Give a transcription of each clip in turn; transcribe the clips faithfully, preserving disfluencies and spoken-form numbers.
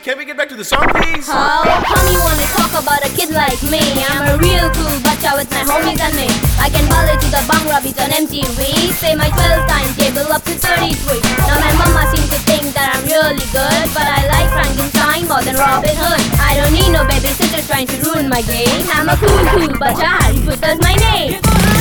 can we get back to the song, please? How come you wanna talk about a kid like me? I'm a real cool bacha with my homies and me. I can ballet to the Bhangra beat on M T V. Say my twelve timetable up to thirty-three. Now my mama seems to think that I'm really good, but I like Frankenstein more than Robin Hood. I don't need no babysitter trying to ruin my game. I'm a cool cool bacha, Harry Potter's my name.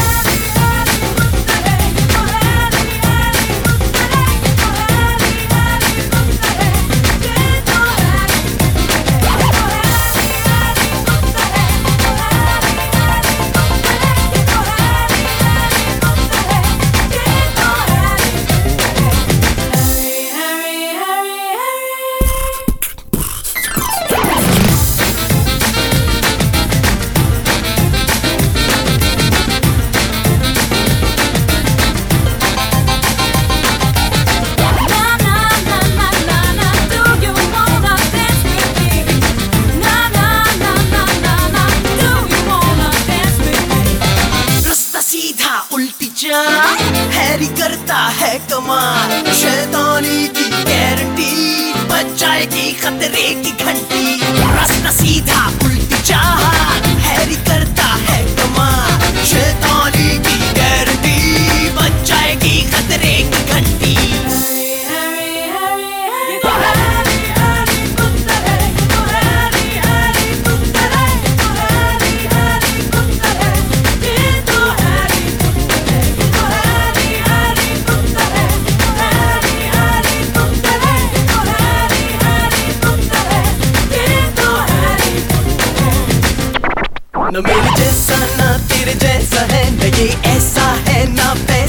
Harry करता है कमाल, शैतानी की guarantee, बच जाएगी खतरे की घंटी। रास्ता सीधा उल्टी चाल, हैरी करता है कमाल, शैतानी की गारंटी, बच जाएगी खतरे की घंटी। न मेरे जैसा ना तेरे जैसा है, न ये ऐसा है ना वैसा।